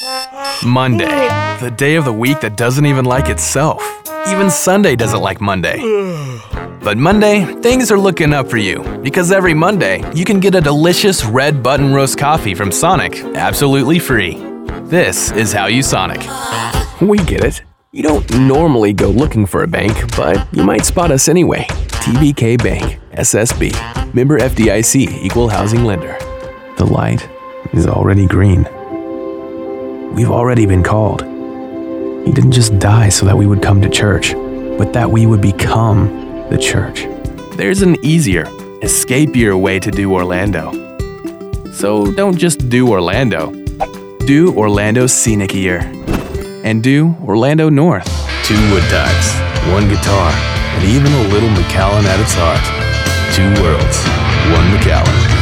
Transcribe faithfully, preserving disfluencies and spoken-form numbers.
Monday, the day of the week that doesn't even like itself. Even Sunday doesn't like Monday. But Monday, things are looking up for you because every Monday, you can get a delicious red button roast coffee from Sonic absolutely free. This is how you Sonic. We get it. You don't normally go looking for a bank, but you might spot us anyway. T B K Bank, S S B, member F D I C, equal housing lender. The light is already green. We've already been called. He didn't just die so that we would come to church, but that we would become the church. There's an easier, escapier way to do Orlando. So don't just do Orlando. Do Orlando Scenicier. And do Orlando North. Two wood types, one guitar, and even a little Macallan at its heart. Two worlds, one Macallan.